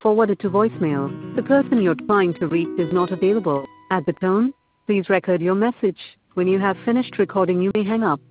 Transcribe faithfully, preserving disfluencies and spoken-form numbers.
forwarded to voicemail. The person you're trying to reach is not available. At the tone, please record your message. When you have finished recording, you may hang up.